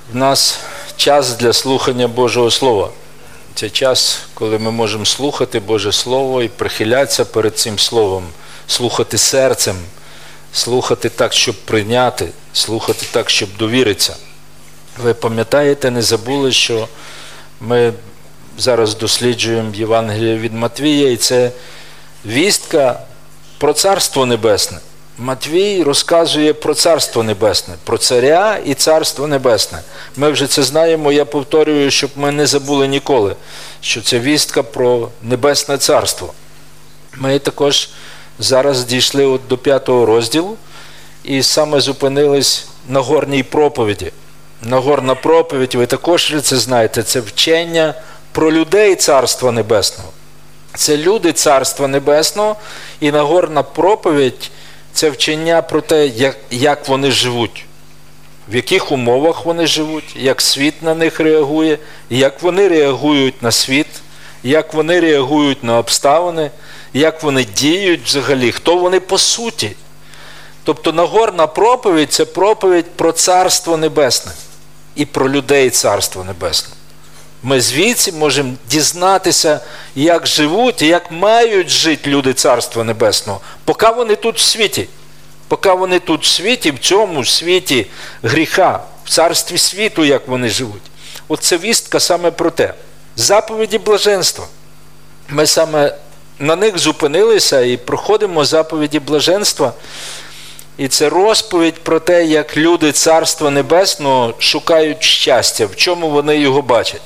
В нас час для слухання Божого Слова. Це час, коли ми можемо слухати Боже Слово і прихилятися перед цим Словом, слухати серцем, слухати так, щоб прийняти, слухати так, щоб довіритися. Ви пам'ятаєте, не забули, що ми зараз досліджуємо Євангеліє від Матвія, і це вістка про Царство Небесне. Матвій розказує про Царство Небесне, про Царя і Царство Небесне. Ми вже це знаємо, я повторюю, щоб ми не забули ніколи, що це вістка про Небесне Царство. Ми також зараз дійшли до 5-го розділу і саме зупинились на Нагорній проповіді. Нагорна проповідь, ви також це знаєте, це вчення про людей Царства Небесного. Це люди Царства Небесного, і Нагорна проповідь – це вчення про те, як вони живуть, в яких умовах вони живуть, як світ на них реагує, як вони реагують на світ, як вони реагують на обставини, як вони діють взагалі, хто вони по суті. Тобто Нагорна проповідь – це проповідь про Царство Небесне і про людей Царства Небесного. Ми звідси можемо дізнатися, як живуть і як мають жити люди Царства Небесного, поки вони тут в світі. Поки вони тут в світі, в цьому світі гріха, в царстві світу, як вони живуть. От це вістка саме про те. Заповіді блаженства. Ми саме на них зупинилися і проходимо заповіді блаженства. І це розповідь про те, як люди Царства Небесного шукають щастя, в чому вони його бачать.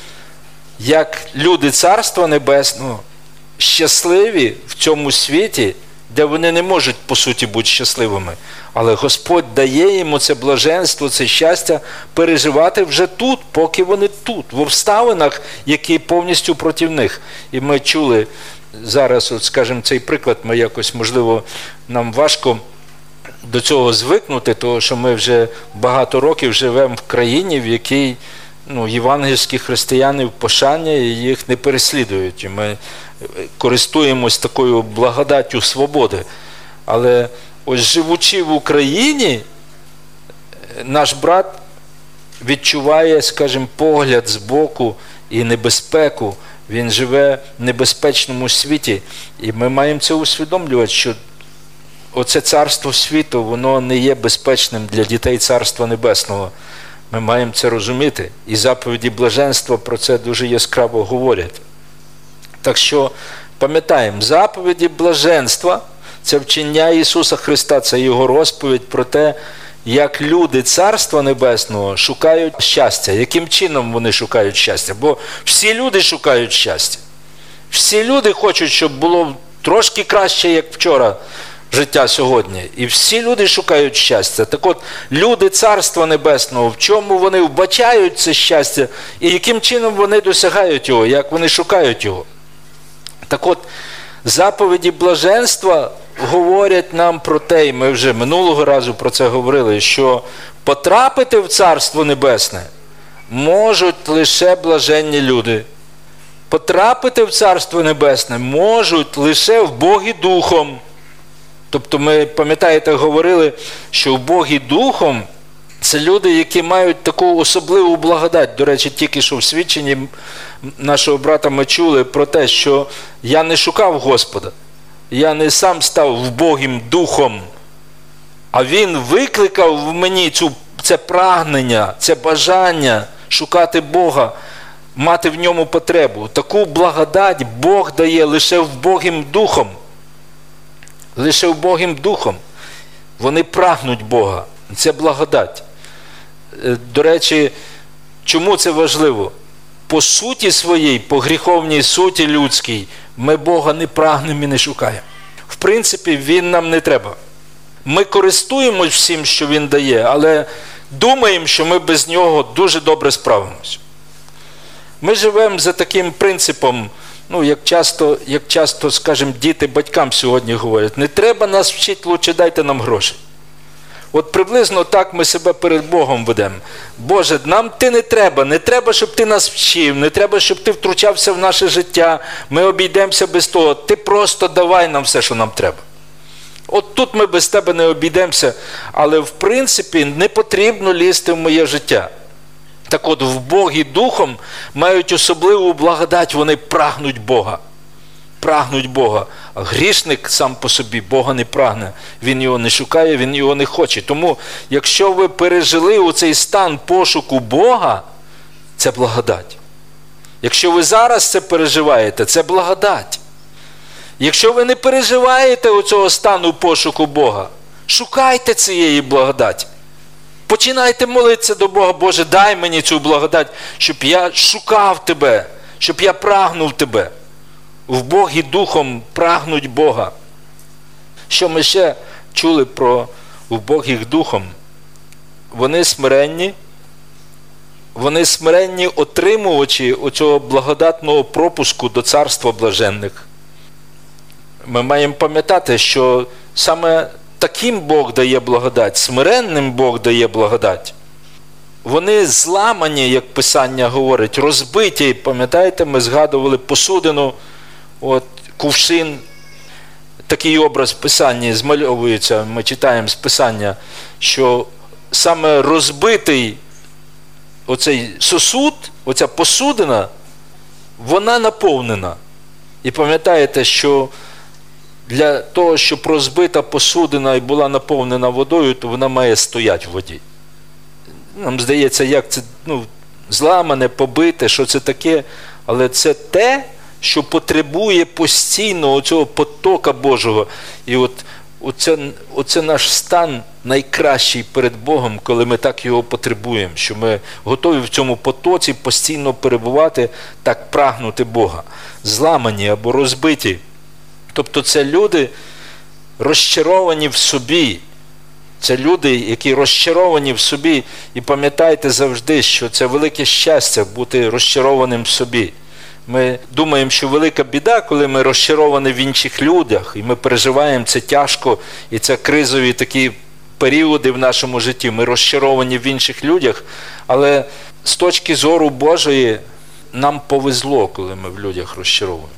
Як люди Царства Небесного щасливі в цьому світі, де вони не можуть, по суті, бути щасливими. Але Господь дає їм це блаженство, це щастя переживати вже тут, поки вони тут, в обставинах, які повністю проти них. І ми чули зараз, от, скажімо, цей приклад, ми якось, можливо, нам важко до цього звикнути, тому що ми вже багато років живемо в країні, в якій євангельські християни в пошані, і їх не переслідують. І ми користуємось такою благодаттю свободи. Але ось живучи в Україні, наш брат відчуває, скажімо, погляд збоку і небезпеку. Він живе в небезпечному світі. І ми маємо це усвідомлювати, що оце царство світу, воно не є безпечним для дітей Царства Небесного. Ми маємо це розуміти. І заповіді блаженства про це дуже яскраво говорять. Так що, пам'ятаємо, заповіді блаженства – це вчення Ісуса Христа, це Його розповідь про те, як люди Царства Небесного шукають щастя. Яким чином вони шукають щастя? Бо всі люди шукають щастя. Всі люди хочуть, щоб було трошки краще, як вчора, життя сьогодні. І всі люди шукають щастя. Так от, люди Царства Небесного, в чому вони вбачають це щастя, і яким чином вони досягають його, як вони шукають його. Так от, заповіді блаженства говорять нам про те, і ми вже минулого разу про це говорили, що потрапити в Царство Небесне можуть лише блаженні люди. Потрапити в Царство Небесне можуть лише в Богі Духом. Тобто ми, пам'ятаєте, говорили, що в Богі Духом це люди, які мають таку особливу благодать. До речі, тільки що в свідченні нашого брата ми чули про те, що я не шукав Господа. Я не сам став в Богім Духом, а Він викликав в мені це прагнення, це бажання шукати Бога, мати в ньому потребу. Таку благодать Бог дає лише в Богім Духом. Лише в Богім Духом. Вони прагнуть Бога. Це благодать. До речі, чому це важливо? По суті своїй, по гріховній суті людській, ми Бога не прагнемо і не шукаємо. В принципі, Він нам не треба. Ми користуємось всім, що Він дає, але думаємо, що ми без Нього дуже добре справимося. Ми живемо за таким принципом, як часто, скажімо, діти батькам сьогодні говорять, не треба нас вчити, лучше дайте нам гроші. От приблизно так ми себе перед Богом ведемо. Боже, нам ти не треба, щоб ти нас вчив, не треба, щоб ти втручався в наше життя, ми обійдемося без того, ти просто давай нам все, що нам треба. От тут ми без тебе не обійдемося, але в принципі не потрібно лізти в моє життя. Так от, вбогі духом мають особливу благодать, вони прагнуть Бога. Прагнуть Бога. А грішник сам по собі Бога не прагне. Він його не шукає, він його не хоче. Тому, якщо ви пережили оцей стан пошуку Бога, це благодать. Якщо ви зараз це переживаєте, це благодать. Якщо ви не переживаєте оцього стану пошуку Бога, шукайте цієї благодаті. Починайте молитися до Бога: Боже, дай мені цю благодать, щоб я шукав Тебе, щоб я прагнув Тебе. Вбогі духом прагнуть Бога. Що ми ще чули про вбогих духом? Вони смиренні отримувачі оцього благодатного пропуску до царства блаженних. Ми маємо пам'ятати, що саме таким Бог дає благодать, смиренним Бог дає благодать. Вони зламані, як Писання говорить, розбиті. Пам'ятаєте, ми згадували посудину, кувшин. Такий образ в Писанні змальовується, ми читаємо з Писання, що саме розбитий оцей сосуд, оця посудина, вона наповнена. І пам'ятаєте, що для того, щоб розбита посудина і була наповнена водою, то вона має стояти в воді. Нам здається, як це зламане, побите, що це таке, але це те, що потребує постійно оцього потока Божого. І оце наш стан найкращий перед Богом, коли ми так його потребуємо, що ми готові в цьому потоці постійно перебувати, так прагнути Бога. Зламані або розбиті. Тобто це люди розчаровані в собі. Це люди, які розчаровані в собі. І пам'ятайте завжди, що це велике щастя бути розчарованим в собі. Ми думаємо, що велика біда, коли ми розчаровані в інших людях, і ми переживаємо це тяжко, і це кризові такі періоди в нашому житті. Ми розчаровані в інших людях, але з точки зору Божої нам повезло, коли ми в людях розчаровуємося.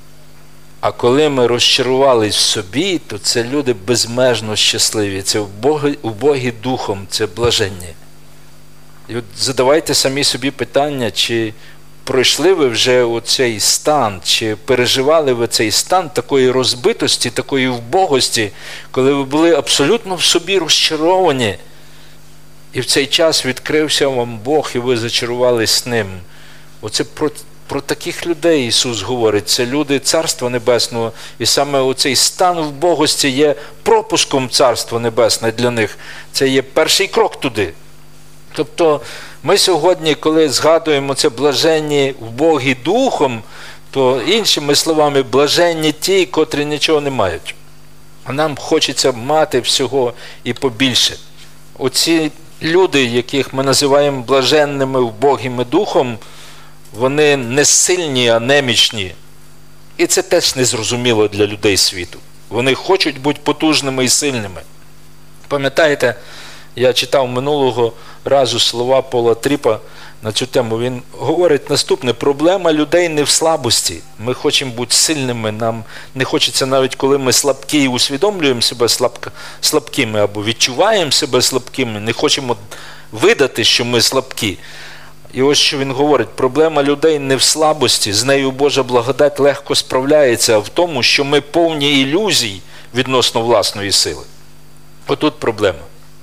А коли ми розчарувались в собі, то це люди безмежно щасливі, це вбогі духом, це блаженні. І от задавайте самі собі питання, чи пройшли ви вже оцей стан, чи переживали ви цей стан такої розбитості, такої вбогості, коли ви були абсолютно в собі розчаровані, і в цей час відкрився вам Бог, і ви зачарувались ним. Оце про таких людей Ісус говорить. Це люди Царства Небесного, і саме оцей стан вбогості є пропуском Царства Небесного для них. Це є перший крок туди. Тобто ми сьогодні, коли згадуємо це блаженні вбогі духом, то іншими словами, блаженні ті, котрі нічого не мають. А нам хочеться мати всього і побільше. Оці люди, яких ми називаємо блаженними вбогими духом, вони не сильні, а немічні. І це теж незрозуміло для людей світу. Вони хочуть бути потужними і сильними. Пам'ятаєте, я читав минулого разу слова Пола Тріпа на цю тему. Він говорить наступне: проблема людей не в слабості. Ми хочемо бути сильними, нам не хочеться навіть, коли ми слабкі і усвідомлюємо себе слабкими або відчуваємо себе слабкими, не хочемо видати, що ми слабкі. І ось що він говорить: проблема людей не в слабості, з нею Божа благодать легко справляється, а в тому, що ми повні ілюзій відносно власної сили. Отут проблема.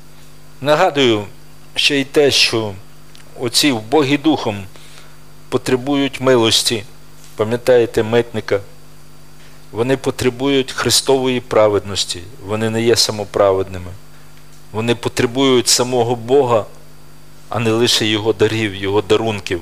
Нагадую ще й те, що оці вбогі духом потребують милості. Пам'ятаєте митника? Вони потребують Христової праведності, вони не є самоправедними. Вони потребують самого Бога, а не лише Його дарів, Його дарунків.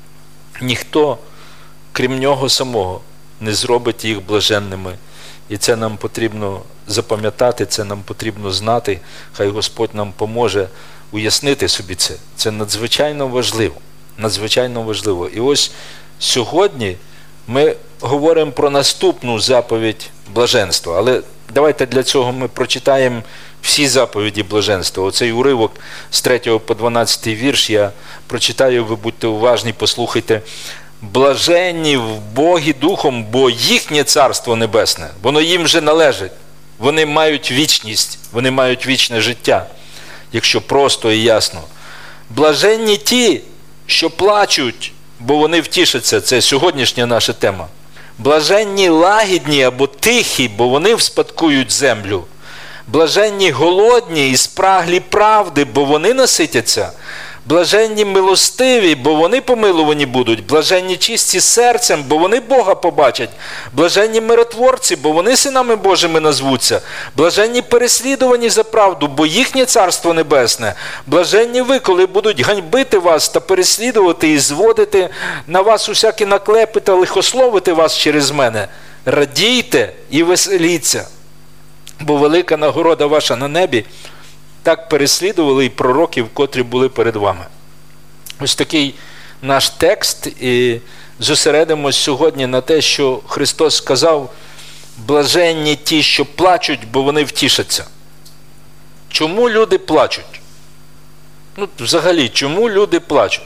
Ніхто, крім Нього самого, не зробить їх блаженними. І це нам потрібно запам'ятати, це нам потрібно знати. Хай Господь нам поможе уяснити собі це. Це надзвичайно важливо. Надзвичайно важливо. І ось сьогодні ми говоримо про наступну заповідь блаженства. Але давайте для цього ми прочитаємо всі заповіді блаженства. Оцей уривок з 3 по 12 вірш я прочитаю, ви будьте уважні, послухайте. Блаженні вбогі духом, бо їхнє Царство Небесне, воно їм вже належить. Вони мають вічність, вони мають вічне життя, якщо просто і ясно. Блаженні ті, що плачуть, бо вони втішаться. Це сьогоднішня наша тема. Блаженні лагідні або тихі, бо вони вспадкують землю. Блаженні голодні і спраглі правди, бо вони наситяться. Блаженні милостиві, бо вони помилувані будуть. Блаженні чисті серцем, бо вони Бога побачать. Блаженні миротворці, бо вони синами Божими назвуться. Блаженні переслідувані за правду, бо їхнє царство небесне. Блаженні ви, коли будуть ганьбити вас та переслідувати і зводити на вас усякі наклепи та лихословити вас через мене. Радійте і веселіться, бо велика нагорода ваша на небі. Так переслідували і пророків, котрі були перед вами. Ось такий наш текст, і зосередимось сьогодні на те, що Христос сказав: блаженні ті, що плачуть, бо вони втішаться. Чому люди плачуть? Взагалі, чому люди плачуть?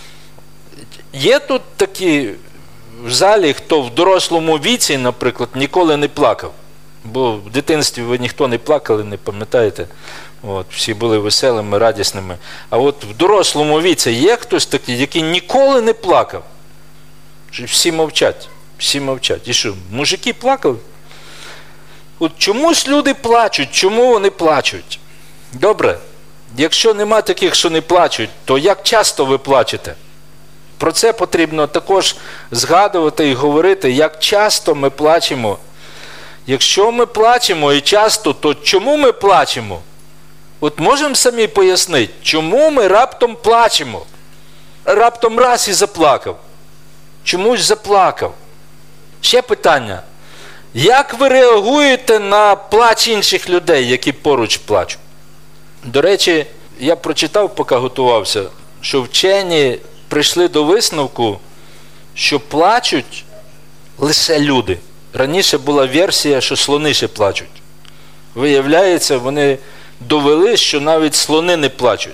Є тут такі в залі, хто в дорослому віці, наприклад, ніколи не плакав. Бо в дитинстві ви ніхто не плакали, не пам'ятаєте? Всі були веселими, радісними. А от в дорослому віці є хтось такий, який ніколи не плакав? Всі мовчать. Всі мовчать. І що, мужики плакали? От чомусь люди плачуть. Чому вони плачуть? Добре, якщо нема таких, що не плачуть, то як часто ви плачете? Про це потрібно також згадувати і говорити, як часто ми плачемо. Якщо ми плачемо і часто, то чому ми плачемо? От можемо самі пояснити, чому ми раптом плачемо? Раптом раз і заплакав. Чомусь заплакав. Ще питання. Як ви реагуєте на плач інших людей, які поруч плачуть? До речі, я прочитав, поки готувався, що вчені прийшли до висновку, що плачуть лише люди. Раніше була версія, що слони ще плачуть. Виявляється, вони довели, що навіть слони не плачуть.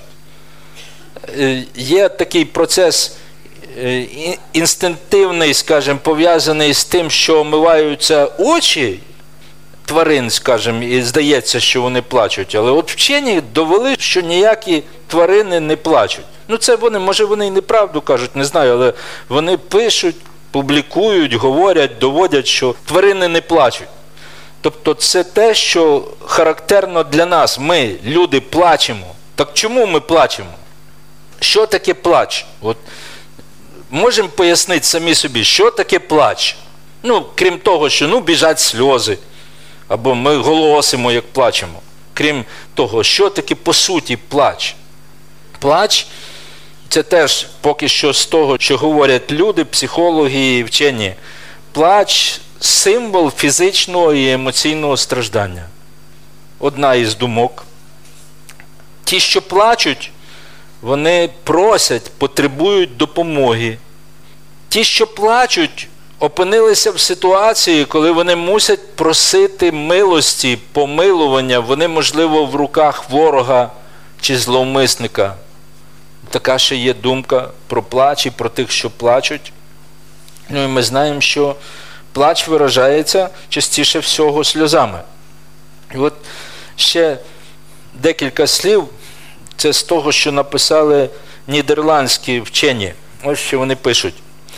Є такий процес інстинктивний, скажімо, пов'язаний з тим, що омиваються очі тварин, скажімо, і здається, що вони плачуть. Але от вчені довели, що ніякі тварини не плачуть. Це вони, може вони і неправду кажуть, не знаю, але вони пишуть, публікують, говорять, доводять, що тварини не плачуть. Тобто це те, що характерно для нас. Ми, люди, плачемо. Так чому ми плачемо? Що таке плач? От можемо пояснити самі собі, що таке плач? Крім того, що біжать сльози, або ми голосимо, як плачемо. Крім того, що таке по суті плач? Плач – це теж поки що з того, що говорять люди, психологи і вчені. Плач – символ фізичного і емоційного страждання. Одна із думок. Ті, що плачуть, вони просять, потребують допомоги. Ті, що плачуть, опинилися в ситуації, коли вони мусять просити милості, помилування. Вони, можливо, в руках ворога чи зловмисника. Така ще є думка про плач і про тих, що плачуть. І ми знаємо, що плач виражається частіше всього сльозами. І от ще декілька слів, це з того, що написали нідерландські вчені. Ось що вони пишуть.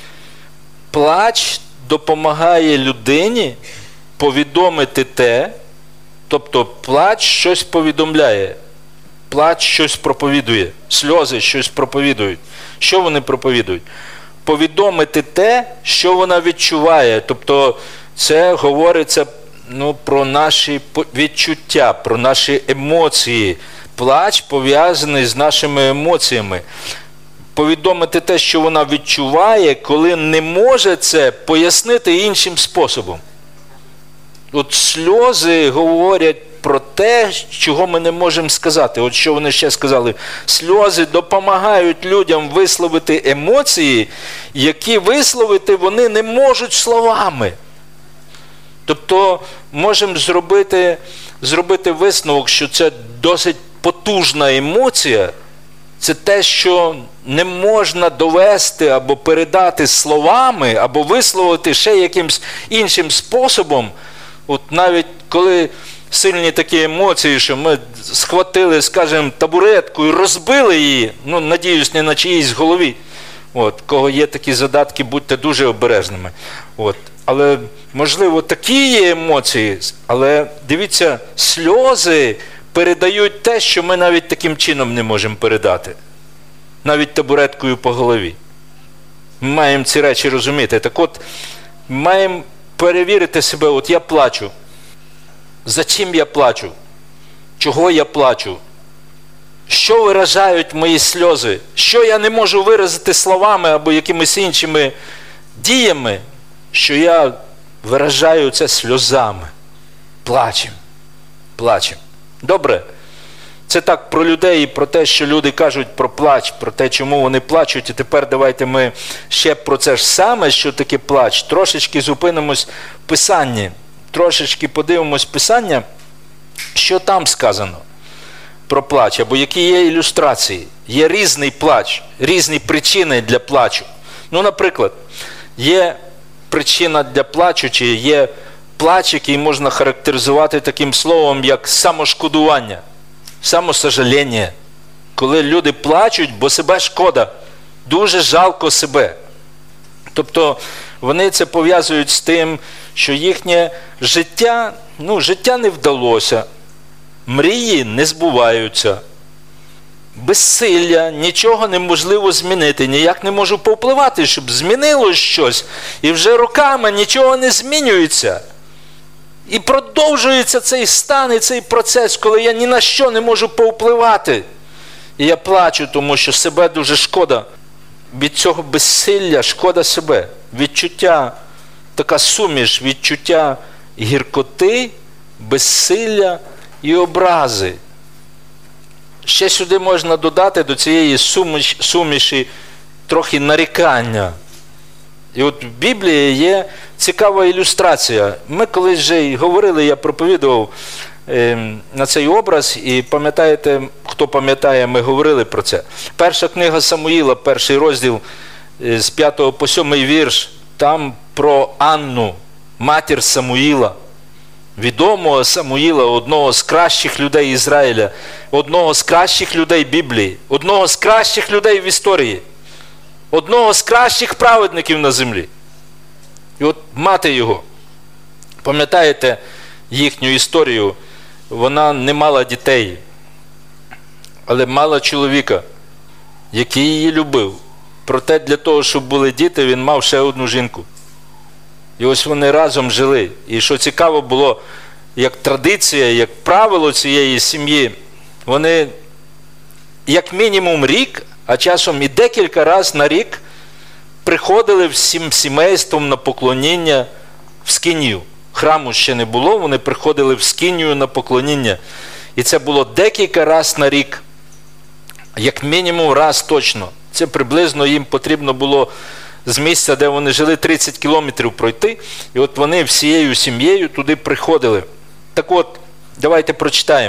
Плач допомагає людині повідомити те, тобто плач щось повідомляє, плач щось проповідує, сльози щось проповідують. Що вони проповідують? Повідомити те, що вона відчуває. Тобто це говориться про наші відчуття, про наші емоції. Плач пов'язаний з нашими емоціями. Повідомити те, що вона відчуває, коли не може це пояснити іншим способом. От сльози говорять про те, чого ми не можемо сказати. От що вони ще сказали. Сльози допомагають людям висловити емоції, які висловити вони не можуть словами. Тобто можемо зробити висновок, що це досить потужна емоція. Це те, що не можна довести або передати словами, або висловити ще якимсь іншим способом. От навіть коли сильні такі емоції, що ми схватили, скажімо, табуретку і розбили її, надіюсь, не на чиїсь голові, Кого є такі задатки, будьте дуже обережними. Але, можливо, такі є емоції, але дивіться, сльози передають те, що ми навіть таким чином не можемо передати. Навіть табуреткою по голові. Ми маємо ці речі розуміти. Так от, маємо перевірити себе, я плачу. За чим я плачу? Чого я плачу? Що виражають мої сльози? Що я не можу виразити словами або якимись іншими діями, що я виражаю це сльозами? Плачем. Добре. Це так про людей і про те, що люди кажуть про плач, про те, чому вони плачуть. І тепер давайте ми ще про це ж саме, що таке плач, трошечки зупинимось в Писанні. Трошечки подивимось Писання, що там сказано про плач, або які є ілюстрації. Є різний плач, різні причини для плачу. Наприклад, є причина для плачу, чи є плач, який можна характеризувати таким словом, як самошкодування, самосожаління. Коли люди плачуть, бо себе шкода, дуже жалко себе. Тобто вони це пов'язують з тим, що їхнє життя, життя не вдалося, мрії не збуваються, безсилля, нічого неможливо змінити, ніяк не можу повпливати, щоб змінилось щось, і вже роками нічого не змінюється. І продовжується цей стан і цей процес, коли я ні на що не можу повпливати. І я плачу, тому що себе дуже шкода. Від цього безсилля шкода себе. Відчуття, така суміш, відчуття гіркоти, безсилля і образи. Ще сюди можна додати до цієї суміші трохи нарікання. І в Біблії є цікава ілюстрація. Ми колись вже говорили, я проповідував на цей образ, і пам'ятаєте, хто пам'ятає, ми говорили про це. Перша книга Самуїла, перший розділ з 5 по 7 вірш, там про Анну, матір Самуїла, відомого Самуїла, одного з кращих людей Ізраїля, одного з кращих людей Біблії, одного з кращих людей в історії, одного з кращих праведників на землі. І мати його, пам'ятаєте їхню історію, вона не мала дітей, але мала чоловіка, який її любив. Проте для того, щоб були діти, він мав ще одну жінку. І ось вони разом жили. І що цікаво було, як традиція, як правило цієї сім'ї, вони як мінімум рік, а часом і декілька разів на рік приходили всім сімейством на поклоніння в скинію. Храму ще не було, вони приходили в скинію на поклоніння. І це було декілька разів на рік. Як мінімум раз точно. Це приблизно їм потрібно було з місця, де вони жили, 30 кілометрів пройти. І вони всією сім'єю туди приходили. Так от, давайте прочитаємо.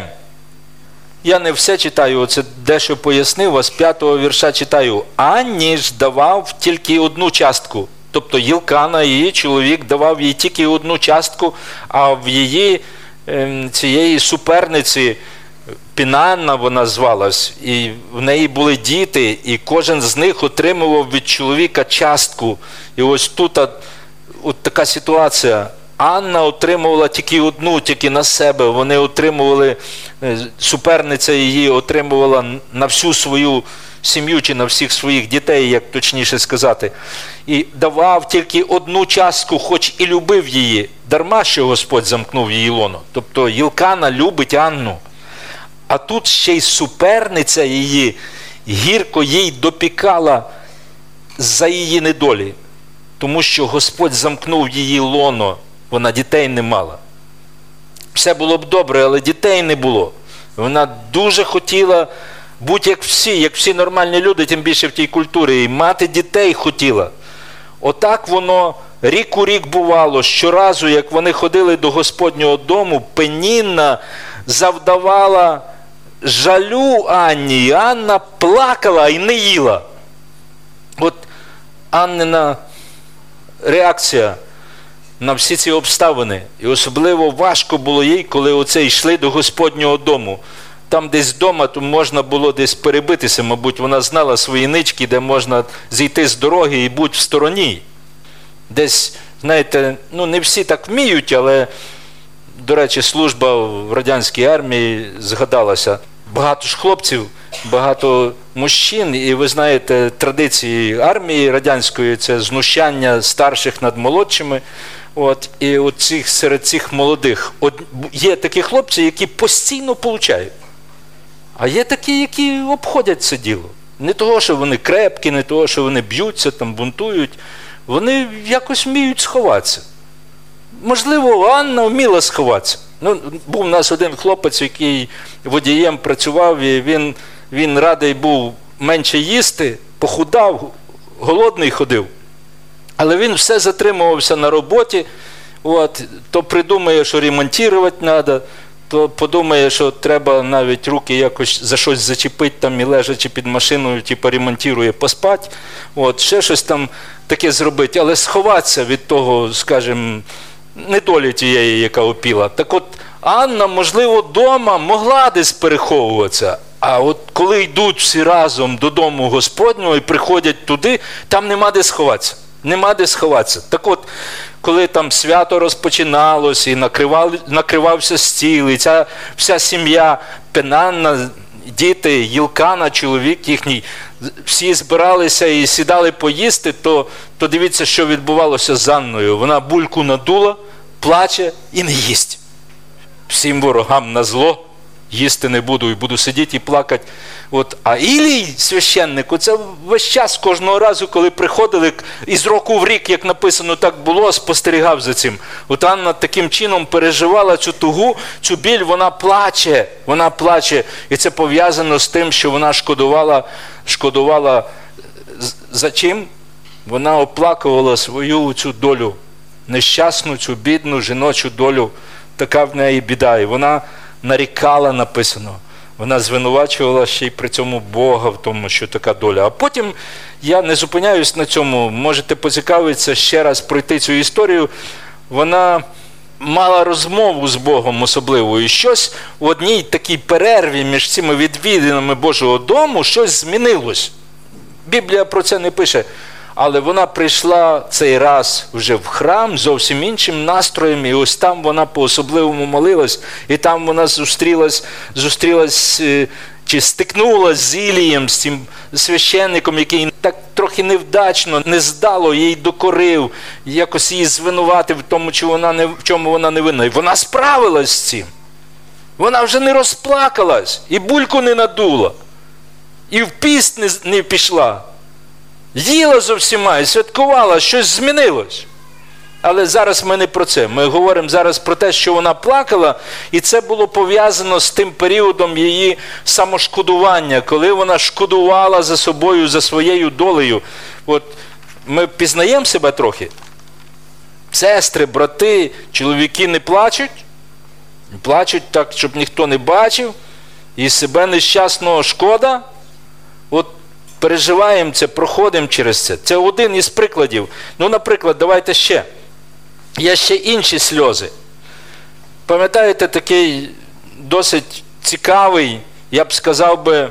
Я не все читаю, оце дещо пояснив, а з 5-го вірша читаю. Анні ж давав тільки одну частку. Тобто Єлкана, її чоловік, давав їй тільки одну частку, а в її цієї суперниці, Пінанна вона звалась, і в неї були діти, і кожен з них отримував від чоловіка частку. І ось тут така ситуація. Анна отримувала тільки одну, тільки на себе. Вони отримували, суперниця її отримувала на всю свою сім'ю чи на всіх своїх дітей, як точніше сказати. І давав тільки одну частку, хоч і любив її. Дарма, що Господь замкнув її лоно. Тобто Єлкана любить Анну. А тут ще й суперниця її гірко їй допікала за її недолі. Тому що Господь замкнув її лоно. Вона дітей не мала. Все було б добре, але дітей не було. Вона дуже хотіла бути як всі нормальні люди, тим більше в тій культурі, і мати дітей хотіла. Отак воно рік у рік бувало. Щоразу, як вони ходили до Господнього дому, Пенінна завдавала жалю Анні, і Анна плакала і не їла. От Аннина реакція на всі ці обставини. І особливо важко було їй, коли йшли до Господнього дому. там десь вдома, то можна було десь перебитися, мабуть, вона знала свої нички, де можна зійти з дороги і бути в стороні. Десь, знаєте, ну не всі так вміють, але, до речі, служба в радянській армії згадалася. Багато ж хлопців, багато мужчин, і ви знаєте, традиції армії радянської – це знущання старших над молодшими. І серед цих молодих є такі хлопці, які постійно получають. А є такі, які обходять це діло. Не того, що вони крепкі, не того, що вони б'ються, там, бунтують. Вони якось вміють сховатися. Можливо, Анна вміла сховатися. Ну, був у нас один хлопець, який водієм працював, і він радий був менше їсти, похудав, голодний ходив. Але він все затримувався на роботі, то придумає, що ремонтувати треба, то подумає, що треба навіть руки якось за щось зачепити там і лежачи під машиною, типу ремонтує, поспати, ще щось там таке зробити, але сховатися від того, скажімо, недолі тієї, яка опіла. Так от Анна, можливо, вдома могла десь переховуватися, а от коли йдуть всі разом додому Господнього і приходять туди, там нема де сховатися. Нема де сховатися. Так от, коли там свято розпочиналося і накривався стіл, і ця вся сім'я, Пенанна, діти, Єлкана, чоловік їхній, всі збиралися і сідали поїсти, то дивіться, що відбувалося з Анною. Вона бульку надула, плаче і не їсть. Всім ворогам назло, їсти не буду і буду сидіти і плакати. А Ілій, священник, оце весь час, кожного разу, коли приходили, із року в рік, як написано, так було, спостерігав за цим. Анна таким чином переживала цю тугу, цю біль, вона плаче. І це пов'язано з тим, що вона шкодувала за чим? Вона оплакувала свою цю долю, нещасну, цю бідну жіночу долю, така в неї біда. І вона нарікала, написано. Вона звинувачувала ще й при цьому Бога в тому, що така доля. А потім, я не зупиняюсь на цьому, можете поцікавитися, ще раз пройти цю історію. Вона мала розмову з Богом особливо, і щось в одній такій перерві між цими відвідинами Божого дому, щось змінилось. Біблія про це не пише. Але вона прийшла цей раз вже в храм зовсім іншим настроєм, і ось там вона по-особливому молилась, і там вона зустрілась чи стикнулась з Ілієм, з цим священником, який так трохи невдачно, нездало їй докорив, якось її звинуватив в тому, в чому вона не винна. І вона справилась з цим. Вона вже не розплакалась, і бульку не надула, і в піст не пішла. Їла зо всіма і святкувала, щось змінилось. Але зараз ми не про це. Ми говоримо зараз про те, що вона плакала, і це було пов'язано з тим періодом її самошкодування, коли вона шкодувала за собою, за своєю долею. Ми пізнаємо себе трохи. Сестри, брати, чоловіки не плачуть. Плачуть так, щоб ніхто не бачив. І себе нещасного шкода. Переживаємо це, проходимо через це. Це один із прикладів. Наприклад, давайте ще. Є ще інші сльози. Пам'ятаєте, такий досить цікавий, я б сказав би,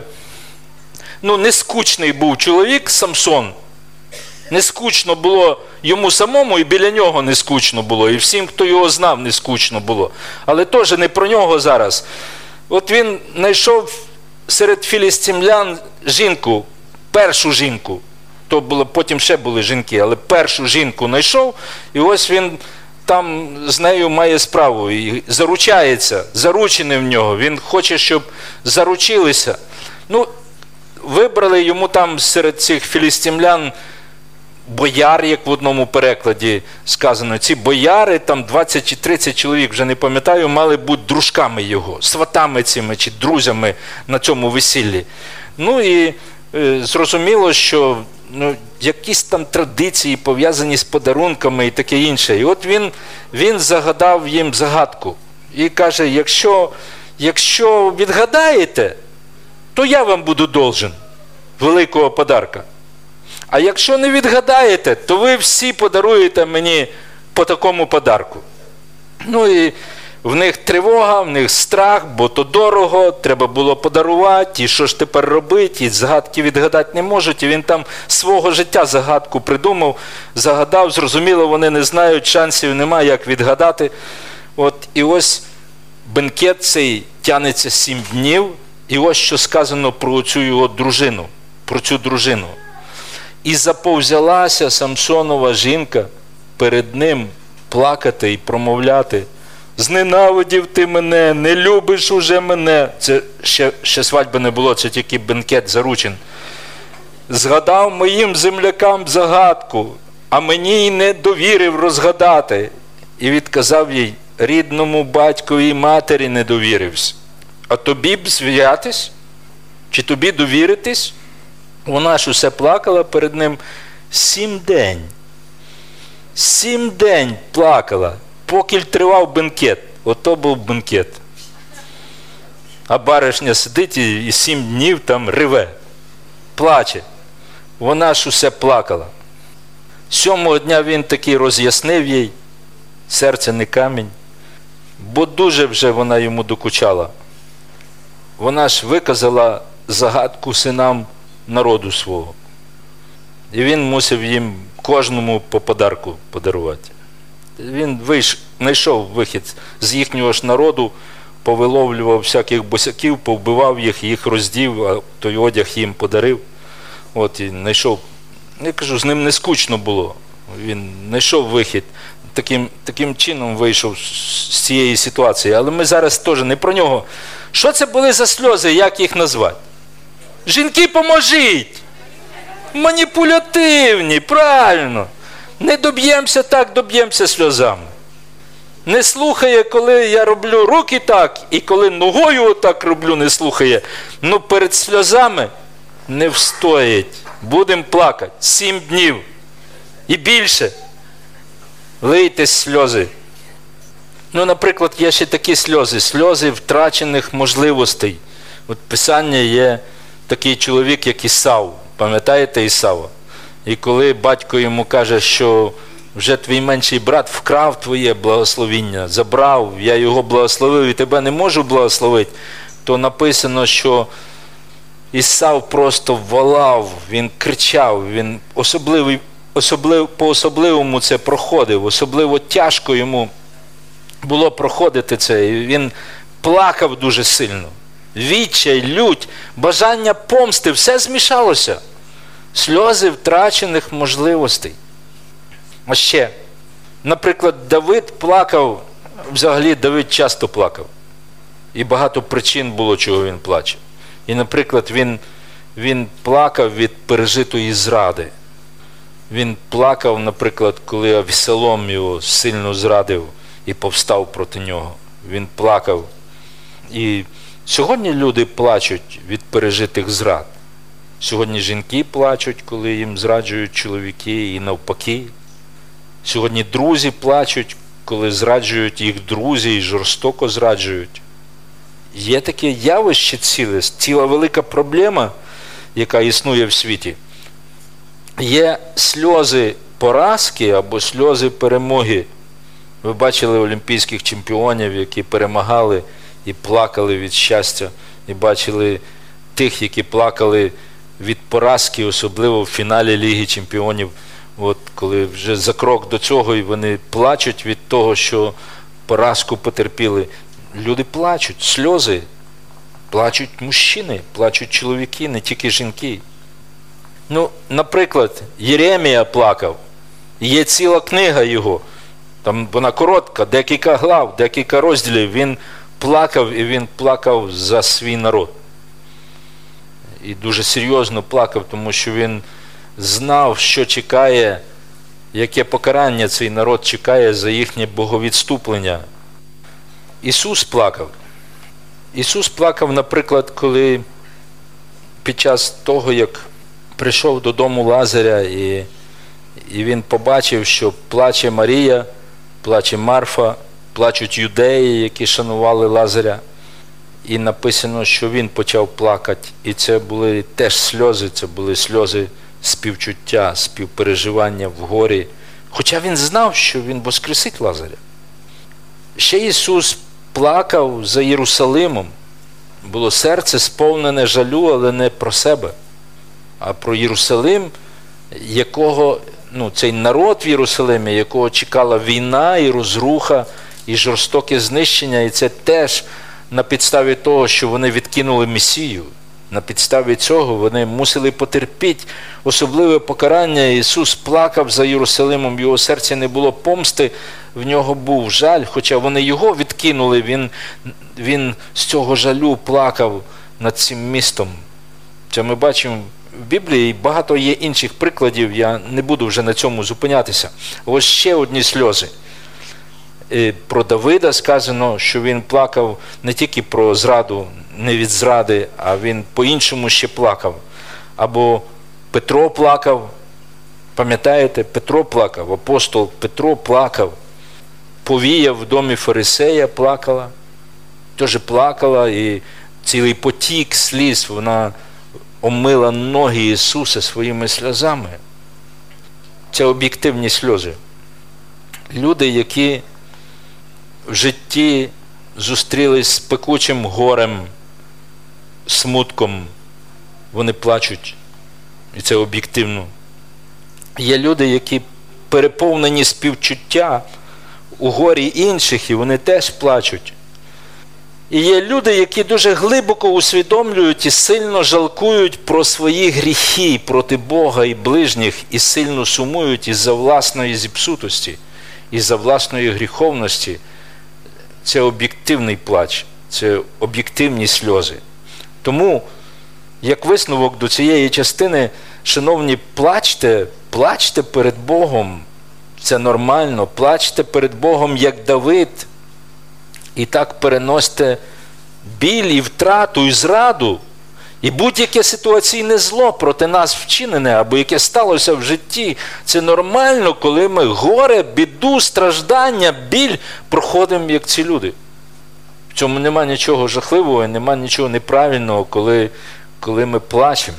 не скучний був чоловік Самсон. Не скучно було йому самому, і біля нього не скучно було. І всім, хто його знав, не скучно було. Але теж не про нього зараз. Він знайшов серед філістимлян жінку, першу жінку, потім ще були жінки, але першу жінку знайшов, і ось він там з нею має справу, і заручається, заручений в нього, він хоче, щоб заручилися. Вибрали йому там серед цих філістимлян бояр, як в одному перекладі сказано. Ці бояри, там 20 чи 30 чоловік, вже не пам'ятаю, мали бути дружками його, сватами цими чи друзями на цьому весіллі. І зрозуміло, що якісь там традиції пов'язані з подарунками і таке інше. І він загадав їм загадку. І каже, якщо відгадаєте, то я вам буду должен великого подарка. А якщо не відгадаєте, то ви всі подаруєте мені по такому подарку. І В них тривога, в них страх, бо то дорого, треба було подарувати, і що ж тепер робити, і загадки відгадати не можуть. І він там свого життя загадку придумав, загадав, зрозуміло, вони не знають, шансів немає, як відгадати. І ось бенкет цей тягнеться 7 днів, і ось що сказано про цю його дружину, про цю дружину. І заповзялася Самсонова жінка перед ним плакати і промовляти: «Зненавидів ти мене, не любиш уже мене». Це ще свадьби не було, це тільки бенкет заручин. «Згадав моїм землякам загадку, а мені й не довірив розгадати». І відказав їй: «Рідному батькові й матері не довірився. А тобі б звірятись? Чи тобі довіритись?» Вона ж усе плакала перед ним 7 день. 7 день плакала, поки тривав бенкет. Ото був бенкет. А баришня сидить і 7 днів там реве, плаче. Вона ж усе плакала. 7-го дня він таки роз'яснив їй, серце не камінь, бо дуже вже вона йому докучала. Вона ж виказала загадку синам народу свого. І він мусив їм кожному по подарку подарувати. Він знайшов вихід з їхнього ж народу, повиловлював всяких босяків, повбивав їх роздів, а той одяг їм подарив. І знайшов, я кажу, з ним не скучно було. Він знайшов вихід, таким чином вийшов з цієї ситуації. Але ми зараз теж не про нього. Що це були за сльози, як їх назвати? Жінки, поможіть! Маніпулятивні, правильно. Не доб'ємося так, доб'ємося сльозами. Не слухає, коли я роблю руки так, і коли ногою отак роблю, не слухає. Перед сльозами не встоїть. Будемо плакати 7 днів і більше. Лийте сльози. Наприклад, є ще такі сльози. Сльози втрачених можливостей. В Писанні є такий чоловік, як Ісав. Пам'ятаєте Ісава? І коли батько йому каже, що вже твій менший брат вкрав твоє благословіння, забрав, я його благословив і тебе не можу благословити, то написано, що Ісав просто волав, він кричав, він по-особливому це проходив, особливо тяжко йому було проходити це, і він плакав дуже сильно. Відчай, лють, бажання помсти, все змішалося. Сльози втрачених можливостей. А ще, наприклад, Давид плакав, взагалі Давид часто плакав. І багато причин було, чого він плаче. І, наприклад, він плакав від пережитої зради. Він плакав, наприклад, коли Авесолом його сильно зрадив і повстав проти нього. Він плакав. І сьогодні люди плачуть від пережитих зрад. Сьогодні жінки плачуть, коли їм зраджують чоловіки, і навпаки. Сьогодні друзі плачуть, коли зраджують їх друзі і жорстоко зраджують. Є таке явище ціле, ціла велика проблема, яка існує в світі. Є сльози поразки або сльози перемоги. Ви бачили олімпійських чемпіонів, які перемагали і плакали від щастя. І бачили тих, які плакали від поразки, особливо в фіналі Ліги чемпіонів. Коли вже за крок до цього, і вони плачуть від того, що поразку потерпіли. Люди плачуть, сльози. Плачуть мужчини, плачуть чоловіки, не тільки жінки. Наприклад, Єремія плакав. Є ціла книга його. Там вона коротка, декілька глав, декілька розділів. Він плакав, і він плакав за свій народ. І дуже серйозно плакав, тому що він знав, що чекає, яке покарання цей народ чекає за їхнє боговідступлення. Ісус плакав. Ісус плакав, наприклад, коли під час того, як прийшов додому Лазаря, і він побачив, що плаче Марія, плаче Марфа, плачуть юдеї, які шанували Лазаря. І написано, що він почав плакати. І це були теж сльози, це були сльози співчуття, співпереживання в горі. Хоча він знав, що він воскресить Лазаря. Ще Ісус плакав за Єрусалимом. Було серце сповнене жалю, але не про себе, а про Єрусалим, якого, цей народ в Єрусалимі, якого чекала війна і розруха, і жорстоке знищення, і це теж на підставі того, що вони відкинули Месію. На підставі цього вони мусили потерпіти особливе покарання. Ісус плакав за Єрусалимом, в його серці не було помсти, в нього був жаль, хоча вони його відкинули, він з цього жалю плакав над цим містом. Це ми бачимо в Біблії, і багато є інших прикладів, я не буду вже на цьому зупинятися. Ось ще одні сльози. Про Давида сказано, що він плакав не тільки про зраду, не від зради, а він по-іншому ще плакав. Або Петро плакав, пам'ятаєте, Петро плакав, апостол Петро плакав, Повія в домі фарисея плакала, теж плакала, і цілий потік сліз, вона омила ноги Ісуса своїми сльозами. Це об'єктивні сльози. Люди, які в житті зустрілись з пекучим горем, смутком, вони плачуть, і це об'єктивно. Є люди, які переповнені співчуття у горі інших, і вони теж плачуть. І є люди, які дуже глибоко усвідомлюють і сильно жалкують про свої гріхи проти Бога і ближніх, і сильно сумують із-за власної зіпсутості, із-за власної гріховності. Це об'єктивний плач, це об'єктивні сльози. Тому, як висновок до цієї частини, шановні, плачте перед Богом. Це нормально, плачте перед Богом, як Давид. І так переносьте біль і втрату, і зраду, і будь-яке ситуаційне зло проти нас вчинене, або яке сталося в житті. Це нормально, коли ми горе, біду, страждання, біль проходимо, як ці люди. В цьому нема нічого жахливого, нема нічого неправильного, коли ми плачемо.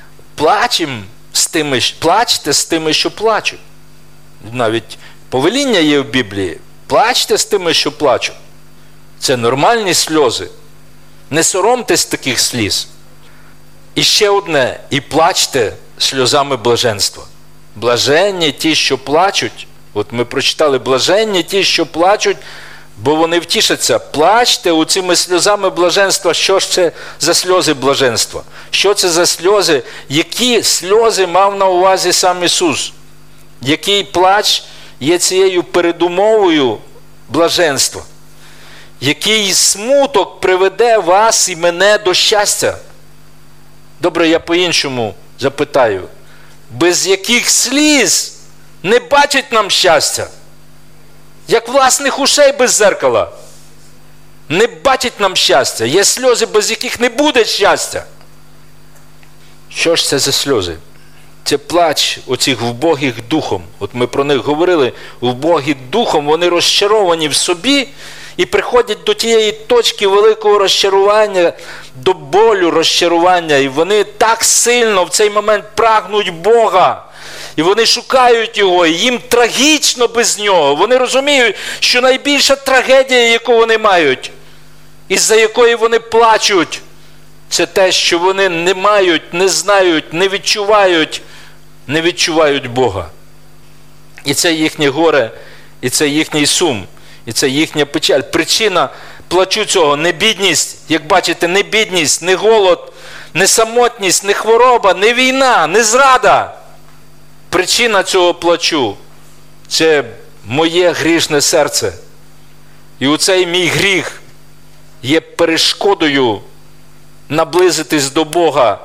Плачте з тими, що плачуть. Навіть повеління є в Біблії. Плачте з тими, що плачуть. Це нормальні сльози. Не соромтесь таких сліз. І ще одне. І плачте сльозами блаженства. Блаженні ті, що плачуть. От ми прочитали, блаженні ті, що плачуть, бо вони втішаться. Плачте оцими сльозами блаженства. Що ж це за сльози блаженства? Що це за сльози? Які сльози мав на увазі сам Ісус? Який плач є цією передумовою блаженства? Який смуток приведе вас і мене до щастя? Добре, я по-іншому запитаю. Без яких сліз не бачить нам щастя? Як власних ушей без зеркала. Не бачить нам щастя. Є сльози, без яких не буде щастя. Що ж це за сльози? Це плач оцих вбогих духом. От ми про них говорили. Вбогі духом, вони розчаровані в собі і приходять до тієї точки великого розчарування, до болю розчарування. І вони так сильно в цей момент прагнуть Бога. І вони шукають Його, і їм трагічно без Нього. Вони розуміють, що найбільша трагедія, яку вони мають, із-за якої вони плачуть, це те, що вони не мають, не знають, не відчувають Бога. І це їхнє горе, і це їхній сум, і це їхня печаль. Причина плачу цього не бідність, як бачите, не бідність, не голод, не самотність, не хвороба, не війна, не зрада. Причина цього плачу – це моє грішне серце. І оцей мій гріх є перешкодою наблизитись до Бога.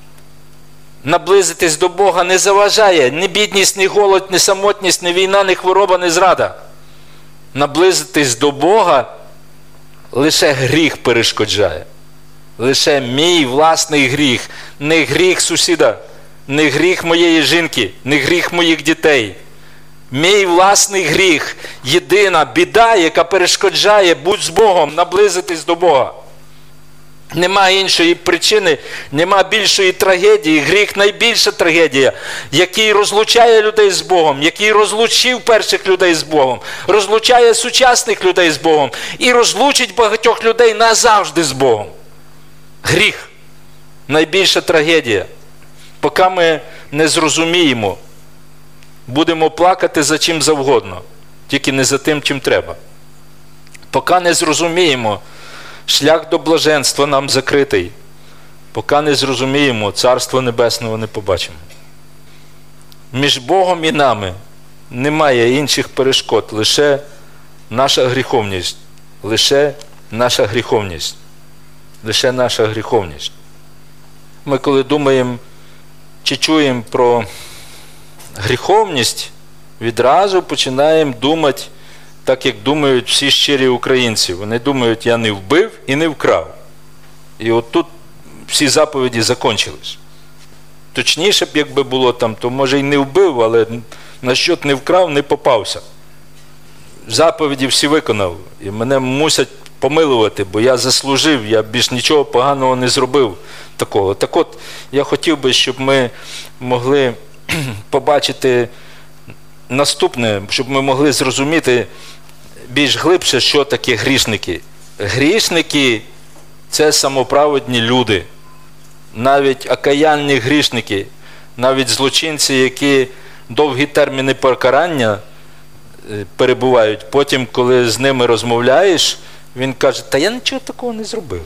Наблизитись до Бога не заважає ні бідність, ні голод, ні самотність, ні війна, ні хвороба, ні зрада. Наблизитись до Бога лише гріх перешкоджає. Лише мій власний гріх. Не гріх сусіда, не гріх моєї жінки, не гріх моїх дітей. Мій власний гріх – єдина біда, яка перешкоджає будь з Богом, наблизитись до Бога. Нема іншої причини, нема більшої трагедії. Гріх – найбільша трагедія, який розлучає людей з Богом, який розлучив перших людей з Богом, розлучає сучасних людей з Богом і розлучить багатьох людей назавжди з Богом. Гріх – найбільша трагедія. Поки ми не зрозуміємо, будемо плакати за чим завгодно, тільки не за тим, чим треба. Поки не зрозуміємо, шлях до блаженства нам закритий. Поки не зрозуміємо, Царства Небесного не побачимо. Між Богом і нами немає інших перешкод, лише наша гріховність. Лише наша гріховність. Лише наша гріховність. Ми коли думаємо чи чуємо про гріховність, відразу починаємо думати так, як думають всі щирі українці. Вони думають, я не вбив і не вкрав. І от тут всі заповіді закончились. Точніше б, якби було там, то може й не вбив, але насчет не вкрав, не попався. Заповіді всі виконав. І мене мусять помилувати, бо я заслужив, я більш нічого поганого не зробив такого. Так от, я хотів би, щоб ми могли побачити наступне, щоб ми могли зрозуміти більш глибше, що таке грішники. Грішники – це самоправедні люди. Навіть окаянні грішники, навіть злочинці, які довгі терміни покарання перебувають. Потім, коли з ними розмовляєш, він каже, та я нічого такого не зробив.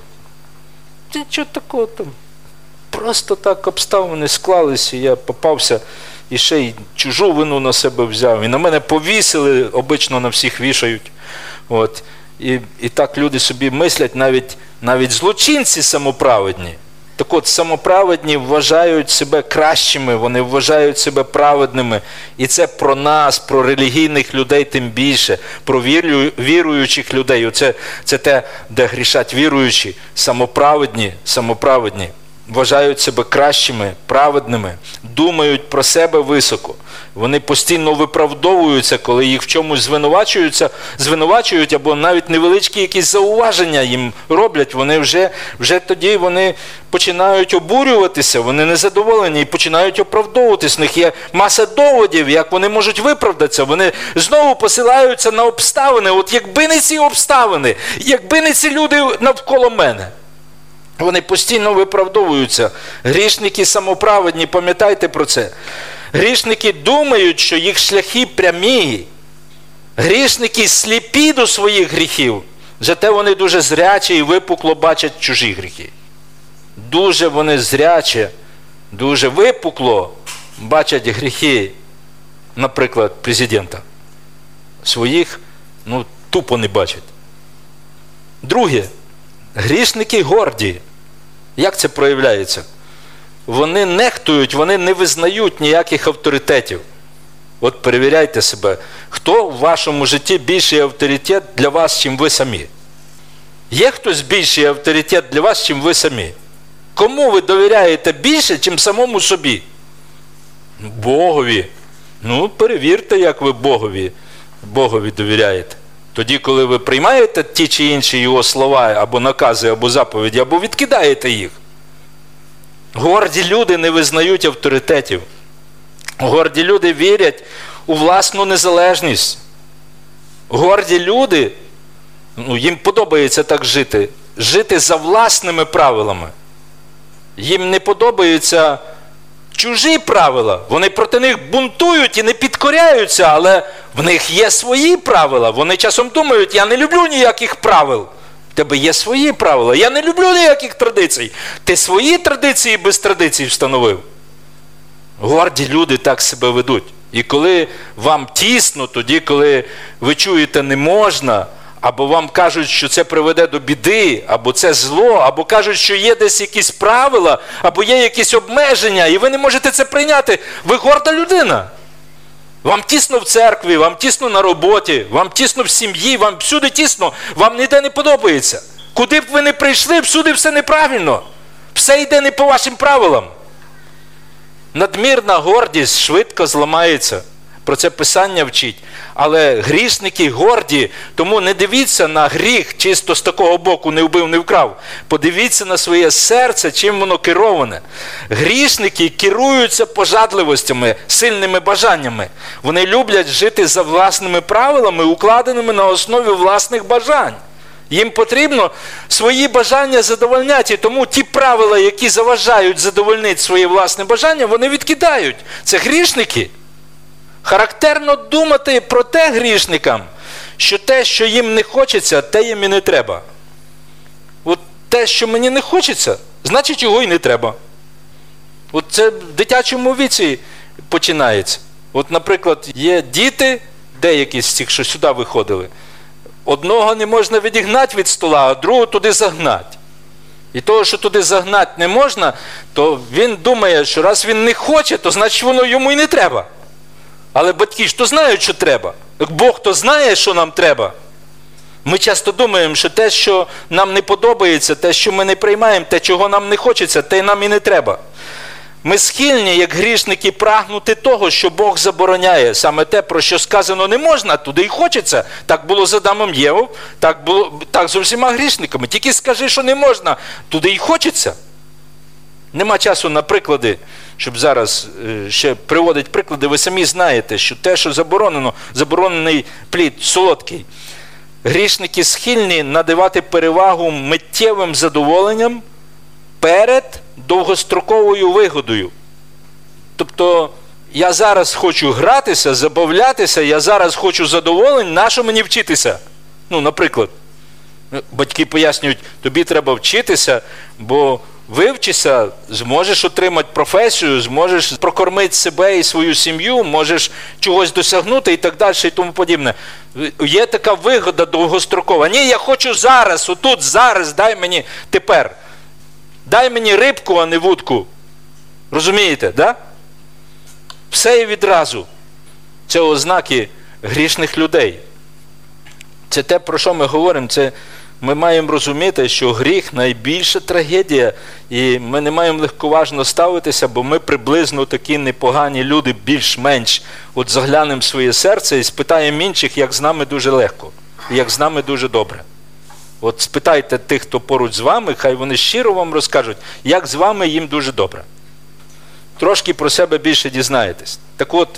Нічого такого там. Просто так обставини склалися, я попався і ще й чужу вину на себе взяв. І на мене повісили, обично на всіх вішають. От. І так люди собі мислять, навіть злочинці самоправедні. Так от, самоправедні вважають себе кращими, вони вважають себе праведними. І це про нас, про релігійних людей тим більше, про віруючих людей. Це те, де грішать віруючі, самоправедні. Вважають себе кращими, праведними, думають про себе високо. Вони постійно виправдовуються, коли їх в чомусь звинувачують, або навіть невеличкі якісь зауваження їм роблять. Вони вже тоді вони починають обурюватися, вони незадоволені і починають оправдовуватися. В них є маса доводів, як вони можуть виправдатися. Вони знову посилаються на обставини. От якби не ці обставини, якби не ці люди навколо мене. Вони постійно виправдовуються. Грішники самоправедні, пам'ятайте про це. Грішники думають, що їх шляхи прямі. Грішники сліпі до своїх гріхів. Зате вони дуже зряче і випукло бачать чужі гріхи. Дуже вони зряче, дуже випукло бачать гріхи, наприклад, президента. Своїх, тупо не бачать. Друге. Грішники горді. Як це проявляється? Вони нехтують, вони не визнають ніяких авторитетів. От перевіряйте себе. Хто в вашому житті більший авторитет для вас, чим ви самі? Є хтось більший авторитет для вас, чим ви самі? Кому ви довіряєте більше, чим самому собі? Богові. Перевірте, як ви Богові довіряєте. Тоді, коли ви приймаєте ті чи інші його слова, або накази, або заповіді, або відкидаєте їх. Горді люди не визнають авторитетів. Горді люди вірять у власну незалежність. Горді люди, їм подобається так жити. Жити за власними правилами. Їм не подобаються чужі правила. Вони проти них бунтують і не підкоряються, але в них є свої правила. Вони часом думають, я не люблю ніяких правил. В тебе є свої правила. Я не люблю ніяких традицій. Ти свої традиції без традицій встановив. Горді люди так себе ведуть. І коли вам тісно, тоді, коли ви чуєте не можна, або вам кажуть, що це приведе до біди, або це зло, або кажуть, що є десь якісь правила, або є якісь обмеження, і ви не можете це прийняти, ви горда людина. Вам тісно в церкві, вам тісно на роботі, вам тісно в сім'ї, вам всюди тісно, вам ніде не подобається. Куди б ви не прийшли, всюди все неправильно. Все йде не по вашим правилам. Надмірна гордість швидко зламається. про це Писання вчить. Але грішники горді, тому не дивіться на гріх чисто з такого боку, не вбив, не вкрав. Подивіться на своє серце, чим воно кероване. Грішники керуються пожадливостями, сильними бажаннями. Вони люблять жити за власними правилами, укладеними на основі власних бажань. Їм потрібно свої бажання задовольняти, тому ті правила, які заважають задовольнити свої власні бажання, вони відкидають. Це грішники. Характерно думати про те грішникам, що те, що їм не хочеться, те їм і не треба. От те, що мені не хочеться, значить його і не треба. От це в дитячому віці починається. От, наприклад, є діти, деякі з цих, що сюди виходили, одного не можна відігнати від стола, а другого туди загнати. І того, що туди загнати не можна, то він думає, що раз він не хоче, то значить воно йому і не треба. Але батьки ж то знають, що треба. Бог то знає, що нам треба. Ми часто думаємо, що те, що нам не подобається, те, що ми не приймаємо, те, чого нам не хочеться, те нам і не треба. Ми схильні, як грішники, прагнути того, що Бог забороняє. Саме те, про що сказано не можна, туди й хочеться. Так було з Адамом Євою, так з усіма грішниками. Тільки скажи, що не можна, туди й хочеться. Нема часу на приклади, щоб зараз ще приводити приклади. Ви самі знаєте, що те, що заборонено, заборонений плід солодкий. Грішники схильні надавати перевагу миттєвим задоволенням перед довгостроковою вигодою. Тобто, я зараз хочу гратися, забавлятися, я зараз хочу задоволень, нащо мені вчитися? Ну, наприклад, батьки пояснюють, тобі треба вчитися, бо вивчися, зможеш отримати професію, зможеш прокормити себе і свою сім'ю, можеш чогось досягнути і так далі і тому подібне. Є така вигода довгострокова. Ні, я хочу зараз, отут, зараз, дай мені тепер. Дай мені рибку, а не вудку. Розумієте, да? Все і відразу. Це ознаки грішних людей. Це те, про що ми говоримо. Це ми маємо розуміти, що гріх – найбільша трагедія. І ми не маємо легковажно ставитися, бо ми приблизно такі непогані люди, більш-менш. От заглянемо в своє серце і спитаємо інших, як з нами дуже легко. Як з нами дуже добре. От спитайте тих, хто поруч з вами, хай вони щиро вам розкажуть, як з вами їм дуже добре. Трошки про себе більше дізнаєтесь. Так от,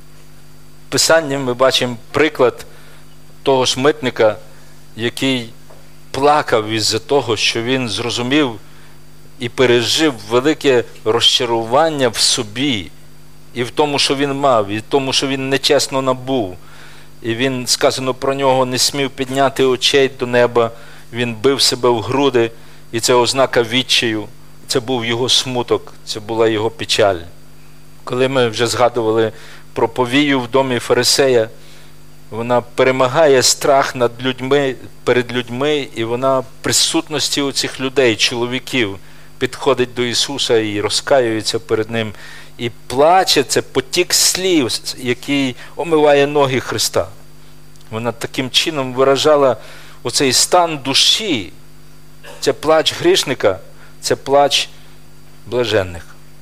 в Писанні ми бачимо приклад того ж митника, який плакав із-за того, що він зрозумів і пережив велике розчарування в собі, і в тому, що він мав, і в тому, що він нечесно набув. І він, сказано про нього, не смів підняти очей до неба, він бив себе в груди, і це ознака відчаю, це був його смуток, це була його печаль. Коли ми вже згадували про повію в домі фарисея, вона перемагає страх над людьми, перед людьми, і вона в присутності у цих людей, чоловіків, підходить до Ісуса і розкаюється перед Ним. І плаче, це потік слів, який омиває ноги Христа. Вона таким чином виражала оцей стан душі. Це плач грішника, це плач блаженних.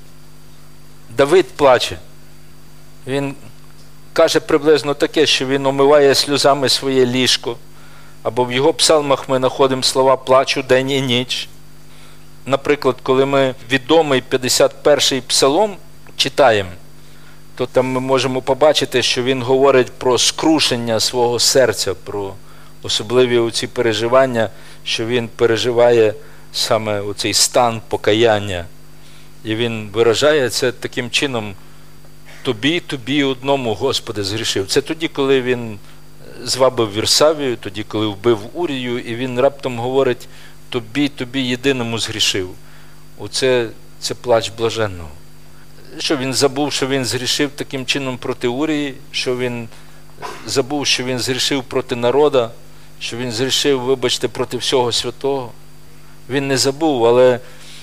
Давид плаче. Він каже приблизно таке, що він омиває сльозами своє ліжко. Або в його псалмах ми знаходимо слова «плачу день і ніч». Наприклад, коли ми відомий 51-й псалом читаємо, то там ми можемо побачити, що він говорить про скрушення свого серця, про особливі оці переживання, що він переживає саме оцей стан покаяння. І він виражає це таким чином: тобі одному, Господи, згрішив. Це тоді, коли він звабив Вірсавію, тоді, коли вбив Урію, і він раптом говорить: тобі єдиному згрішив. Оце плач блаженного. Що він забув, що він згрішив таким чином проти Урії, що він забув, що він згрішив проти народа, що він згрішив, вибачте, проти всього святого. Він не забув, але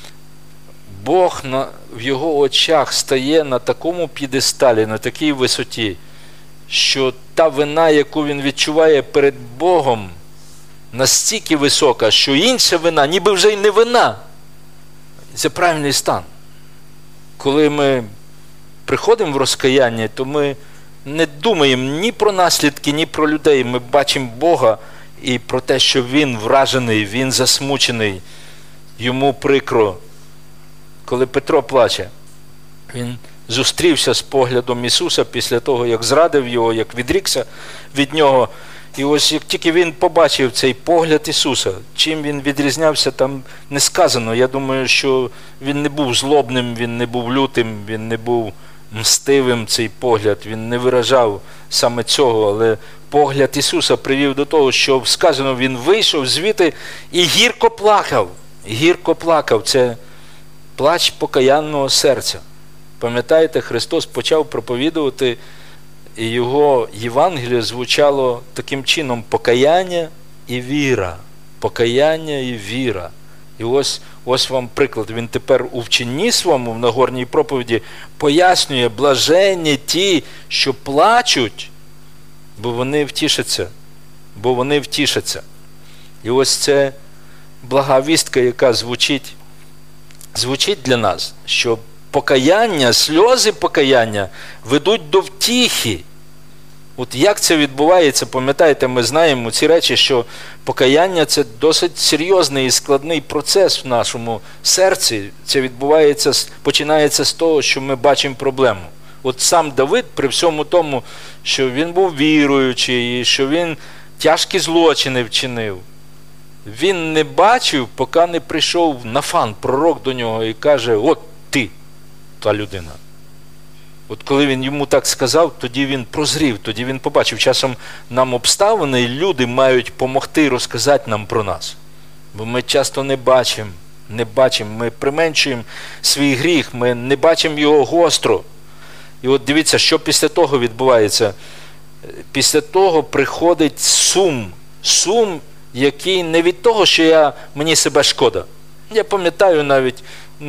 Бог в його очах стає на такому п'єдесталі, на такій висоті, що та вина, яку він відчуває перед Богом, настільки висока, що інша вина ніби вже й не вина. Це правильний стан. Коли ми приходимо в розкаяння, то ми не думаємо ні про наслідки, ні про людей. Ми бачимо Бога і про те, що Він вражений, Він засмучений, йому прикро. Коли Петро плаче, він зустрівся з поглядом Ісуса після того, як зрадив його, як відрікся від нього. І ось як тільки він побачив цей погляд Ісуса, чим він відрізнявся, там не сказано. Я думаю, що він не був злобним, він не був лютим, він не був мстивим, цей погляд, він не виражав саме цього, але погляд Ісуса привів до того, що сказано, він вийшов звідти і гірко плакав. Гірко плакав. Це плач покаянного серця. Пам'ятаєте, Христос почав проповідувати, і його Євангеліє звучало таким чином: покаяння і віра. Покаяння і віра. І ось вам приклад. Він тепер у вченні своєму в Нагорній проповіді пояснює: блаженні ті, що плачуть, бо вони втішаться. Бо вони втішаться. І ось це блага вістка, яка звучить для нас, що покаяння, сльози покаяння ведуть до втіхи. От як це відбувається, пам'ятаєте, ми знаємо ці речі, що покаяння – це досить серйозний і складний процес в нашому серці. Це відбувається, починається з того, що ми бачимо проблему. От сам Давид, при всьому тому, що він був віруючий, і що він тяжкі злочини вчинив, він не бачив, поки не прийшов Нафан, пророк, до нього, і каже: от ти, та людина. От коли він йому так сказав, тоді він прозрів, тоді він побачив. Часом нам обставини і люди мають допомогти розказати нам про нас. Бо ми часто не бачимо, ми применшуємо свій гріх, ми не бачимо його гостро. І от дивіться, що після того відбувається. Після того приходить сум, який не від того, що мені себе шкода. Я пам'ятаю навіть,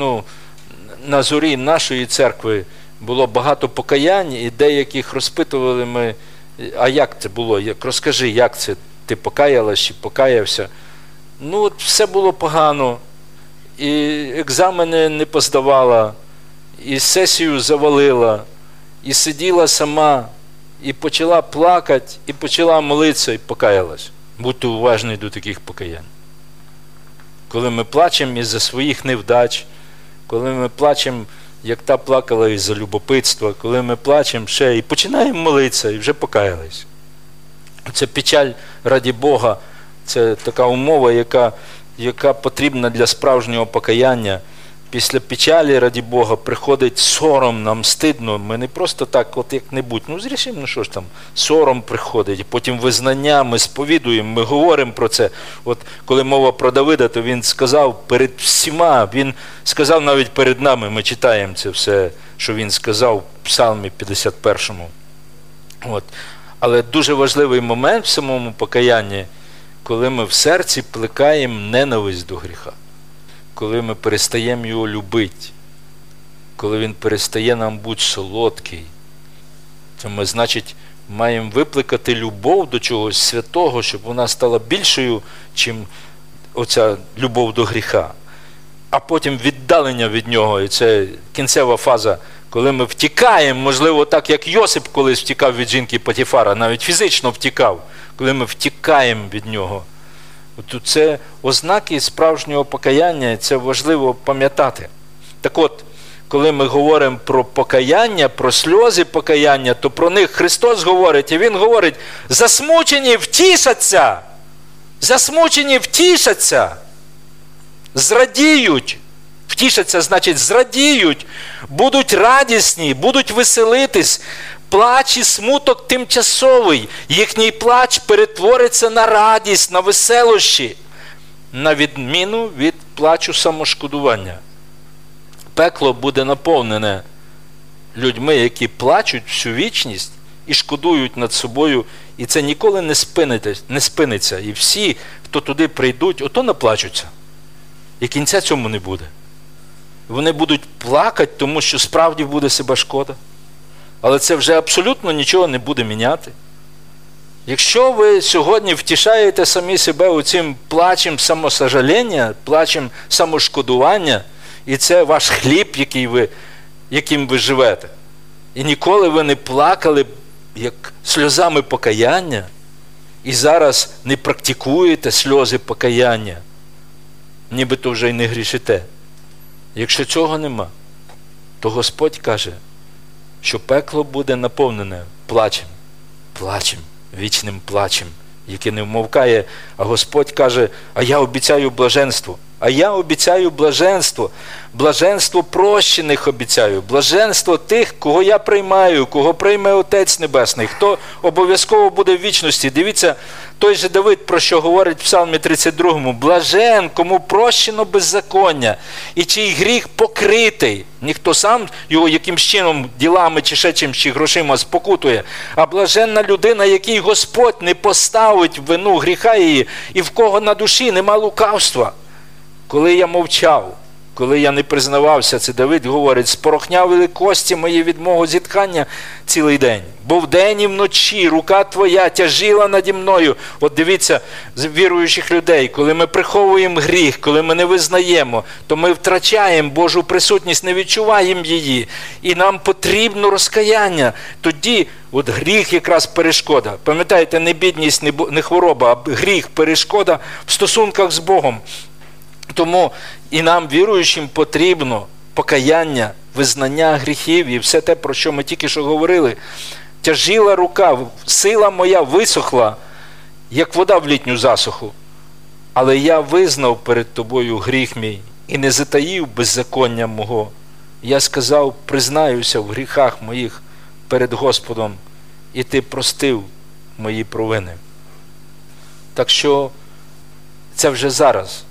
на зорі нашої церкви було багато покаянь, і деяких розпитували ми: а як це було? Розкажи, як це? Ти покаялась чи покаявся? От все було погано, і екзамени не поздавала, і сесію завалила, і сиділа сама, і почала плакати, і почала молитися, і покаялась. Будьте уважні до таких покаянь. Коли ми плачемо із-за своїх невдач, коли ми плачемо, як та плакала із-за любопитства, коли ми плачемо ще і починаємо молитися, і вже покаялись. Це печаль раді Бога, це така умова, яка потрібна для справжнього покаяння. Після печалі раді Бога приходить сором, нам стидно. Ми не просто так, от як-небудь, зрішимо, що ж там, сором приходить. Потім визнання, ми сповідуємо, ми говоримо про це. От коли мова про Давида, то він сказав перед всіма, він сказав навіть перед нами, ми читаємо це все, що він сказав в Псалмі 51-му. Але дуже важливий момент в самому покаянні, коли ми в серці плекаємо ненависть до гріха. Коли ми перестаємо його любити, коли він перестає нам бути солодкий, то ми, значить, маємо викликати любов до чогось святого, щоб вона стала більшою, чим оця любов до гріха. А потім віддалення від нього, і це кінцева фаза, коли ми втікаємо, можливо, так, як Йосип колись втікав від жінки Потіфара, навіть фізично втікав, коли ми втікаємо від нього. Це ознаки справжнього покаяння, і це важливо пам'ятати. Так от, коли ми говоримо про покаяння, про сльози покаяння, то про них Христос говорить, і Він говорить: засмучені втішаться, зрадіють. Втішаться, значить, зрадіють, будуть радісні, будуть веселитись. Плач і смуток тимчасовий, їхній плач перетвориться на радість, на веселощі, на відміну від плачу самошкодування. Пекло буде наповнене людьми, які плачуть всю вічність і шкодують над собою, і це ніколи не спиниться. І всі, хто туди прийдуть, ото наплачуться. І кінця цьому не буде. Вони будуть плакати, тому що справді буде себе шкода. Але це вже абсолютно нічого не буде міняти. Якщо ви сьогодні втішаєте самі себе оцим плачем самосожаління, плачем самошкодування, і це ваш хліб, яким ви живете, і ніколи ви не плакали як сльозами покаяння, і зараз не практикуєте сльози покаяння, нібито вже й не грішите. Якщо цього нема, то Господь каже, що пекло буде наповнене плачем, вічним плачем, який не вмовкає, а Господь каже, а я обіцяю блаженство. А я обіцяю блаженство. Блаженство прощених обіцяю. Блаженство тих, кого я приймаю, кого прийме Отець Небесний, хто обов'язково буде в вічності. Дивіться, той же Давид, про що говорить в Псалмі 32. Блажен, кому прощено беззаконня, і чий гріх покритий. Ніхто сам його якимсь чином, ділами чи ще чим, чи грошима спокутує. А блаженна людина, який Господь не поставить вину гріха її, і в кого на душі нема лукавства. Коли я мовчав, коли я не признавався, це Давид говорить, спорохнявили кості мої від мого зітхання цілий день. Бо вдень і вночі рука твоя тяжіла наді мною. От дивіться, з віруючих людей, коли ми приховуємо гріх, коли ми не визнаємо, то ми втрачаємо Божу присутність, не відчуваємо її. І нам потрібно розкаяння. Тоді от гріх якраз перешкода. Пам'ятаєте, не бідність, не хвороба, а гріх перешкода в стосунках з Богом. Тому і нам, віруючим, потрібно покаяння, визнання гріхів і все те, про що ми тільки що говорили. Тяжіла рука, сила моя висохла, як вода в літню засуху. Але я визнав перед тобою гріх мій і не затаїв беззаконня мого. Я сказав, признаюся в гріхах моїх перед Господом, і ти простив мої провини. Так що це вже зараз.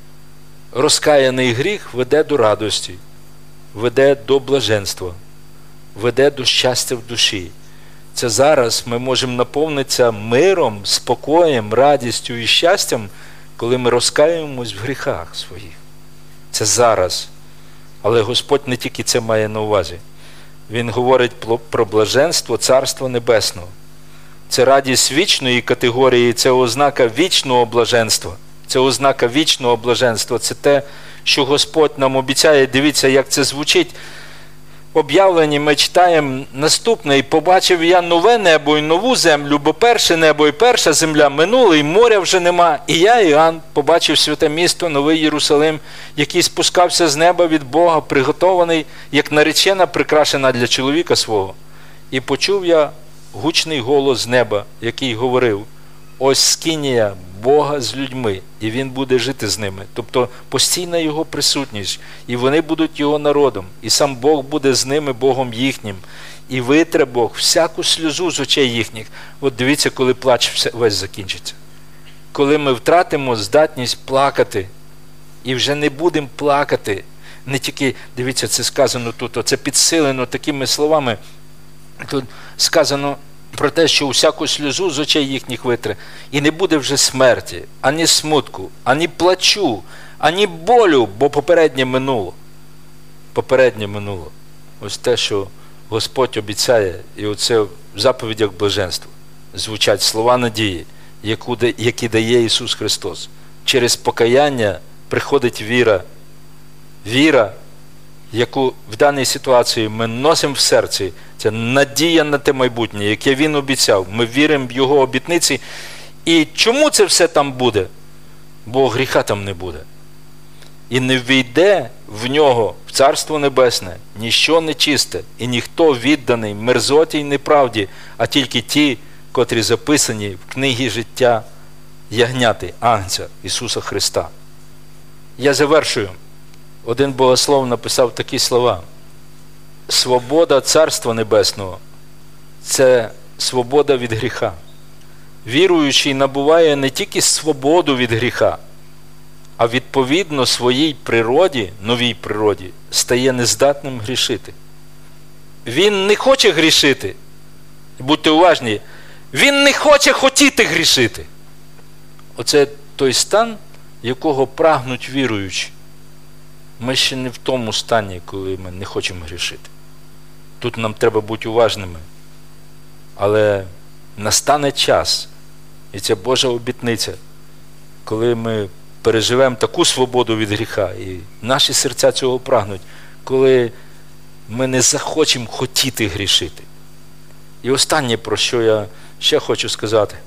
Розкаяний гріх веде до радості, веде до блаженства, веде до щастя в душі. Це зараз ми можемо наповнитися миром, спокоєм, радістю і щастям, коли ми розкаюємось в гріхах своїх. Це зараз. Але Господь не тільки це має на увазі. Він говорить про блаженство Царства Небесного. Це радість вічної категорії, це ознака вічного блаженства. Це ознака вічного блаженства. Це те, що Господь нам обіцяє. Дивіться, як це звучить. Об'явлені ми читаємо наступне. «І побачив я нове небо і нову землю, бо перше небо і перша земля минули, і моря вже нема. І я, Іоанн, побачив святе місто, новий Єрусалим, який спускався з неба від Бога, приготований, як наречена, прикрашена для чоловіка свого. І почув я гучний голос з неба, який говорив, ось скинія Бога з людьми, і Він буде жити з ними. Тобто постійна Його присутність, і вони будуть Його народом, і сам Бог буде з ними, Богом їхнім, і витре Бог всяку сльозу з очей їхніх. От дивіться, коли плач весь закінчиться. Коли ми втратимо здатність плакати, і вже не будемо плакати, не тільки, дивіться, це сказано тут, це підсилено такими словами, тут сказано, про те, що усяку сльозу з очей їхніх витре, і не буде вже смерті, ані смутку, ані плачу, ані болю, бо попереднє минуло. Попереднє минуло. Ось те, що Господь обіцяє, і оце в заповідях блаженства звучать слова надії, які дає Ісус Христос. Через покаяння приходить віра. Віра, яку в даній ситуації ми носимо в серці, це надія на те майбутнє, яке Він обіцяв. Ми віримо в Його обітниці. І чому це все там буде? Бо гріха там не буде. І не ввійде в Нього, в Царство Небесне, ніщо нечисте, і ніхто відданий мерзоті й неправді, а тільки ті, котрі записані в книгі життя ягняти, Агнця Ісуса Христа. Я завершую. Один богослов написав такі слова. Свобода Царства Небесного – це свобода від гріха. Віруючий набуває не тільки свободу від гріха, а відповідно своїй природі, новій природі, стає нездатним грішити. Він не хоче грішити. Будьте уважні. Він не хоче хотіти грішити. Оце той стан, якого прагнуть віруючі. Ми ще не в тому стані, коли ми не хочемо грішити. Тут нам треба бути уважними. Але настане час, і це Божа обітниця, коли ми переживемо таку свободу від гріха, і наші серця цього прагнуть, коли ми не захочемо хотіти грішити. І останнє, про що я ще хочу сказати.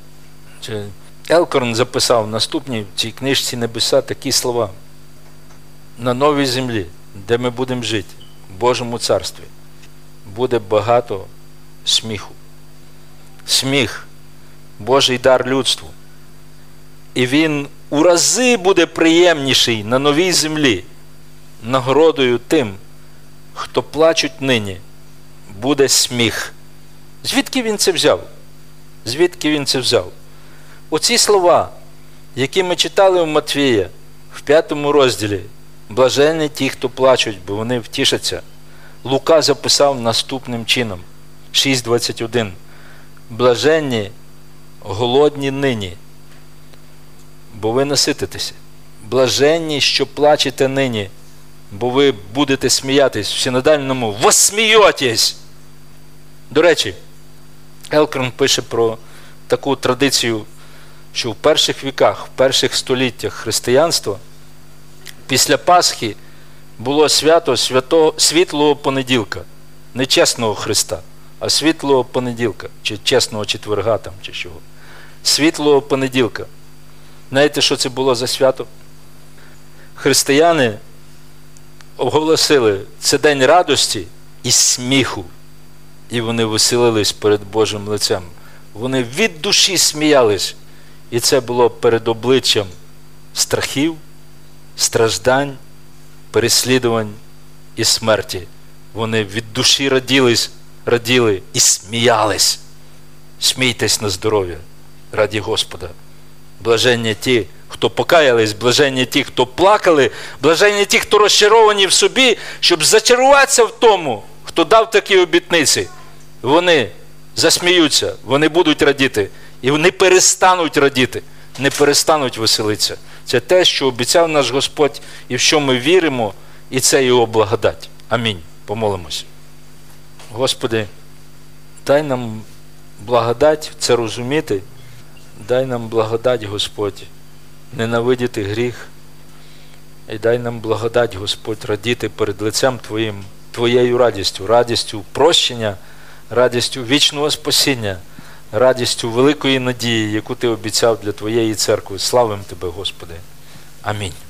Елкорн записав в наступній в цій книжці «Небеса» такі слова. На новій землі, де ми будемо жити, в Божому царстві, буде багато сміху. Сміх – Божий дар людству. І він у рази буде приємніший на новій землі. Нагородою тим, хто плачуть нині, буде сміх. Звідки він це взяв? Звідки він це взяв? Оці слова, які ми читали у Матвія в 5 розділі, блаженні ті, хто плачуть, бо вони втішаться. Лука записав наступним чином, 6:21. Блаженні, голодні нині, бо ви насититеся. Блаженні, що плачете нині, бо ви будете сміятись. В синодальному «Восмієтесь». До речі, Елкорн пише про таку традицію, що в перших віках, в перших століттях християнства після Пасхи було свято світлого понеділка. Не чесного Христа, а світлого понеділка, чи чесного четверга там, чи чого. Світлого понеділка. Знаєте, що це було за свято? Християни оголосили, це день радості і сміху. І вони веселились перед Божим лицем. Вони від душі сміялись. І це було перед обличчям страхів, страждань, переслідувань і смерті. Вони від душі раділи і сміялись. Смійтесь на здоров'я раді Господа. Блаженні ті, хто покаялись, блаженні ті, хто плакали, блаженні ті, хто розчаровані в собі, щоб зачаруватися в тому, хто дав такі обітниці. Вони засміються, вони будуть радіти. І вони перестануть радіти, не перестануть веселитися. Це те, що обіцяв наш Господь, і в що ми віримо, і це Його благодать. Амінь. Помолимось. Господи, дай нам благодать це розуміти, дай нам благодать, Господь, ненавидіти гріх, і дай нам благодать, Господь, радіти перед лицем Твоїм, Твоєю радістю, радістю прощення, радістю вічного спасіння, радістю великої надії, яку Ти обіцяв для Твоєї церкви. Славимо Тебе, Господи. Амінь.